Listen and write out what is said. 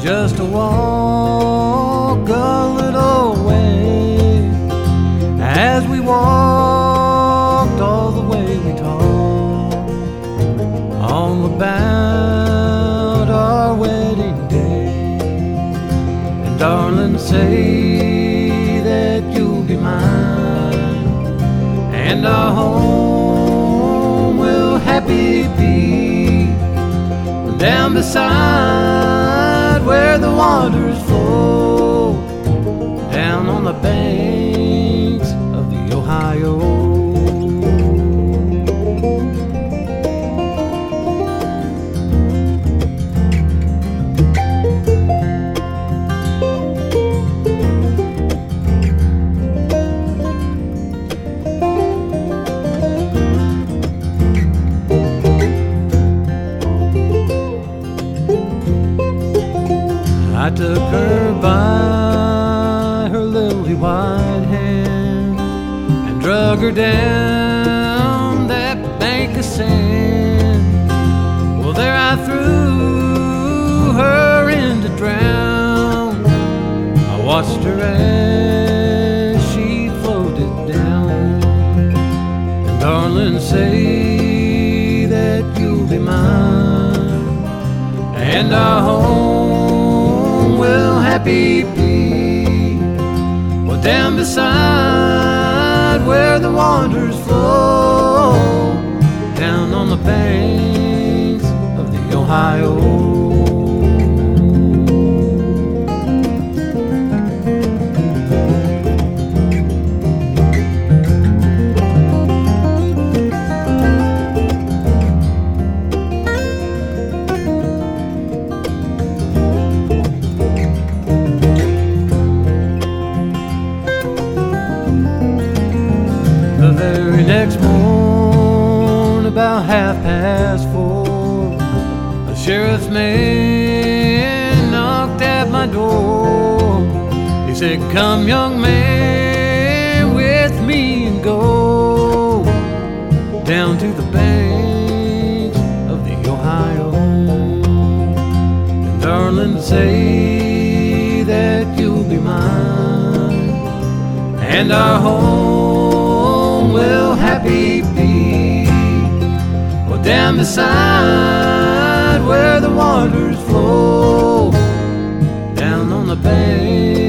just to walk a little way. As we walked all the way we talked all about our wedding day. And darling, say that you'll be mine, and our home will happy be down beside where the waters flow, down on the banks of the Ohio. I took her by her lily white hand and drug her down that bank of sand. Well, there I threw her in to drown. I watched her as she floated down. And darling, say that you'll be mine, and our home will happy be, well, down beside where the waters flow, down on the banks of the Ohio. The very next morn, about 4:30, a sheriff's man knocked at my door. He said, "Come, young man, with me and go down to the banks of the Ohio. And darling, say that you'll be mine, and our home will happy be, well, down beside where the waters flow, down on the bank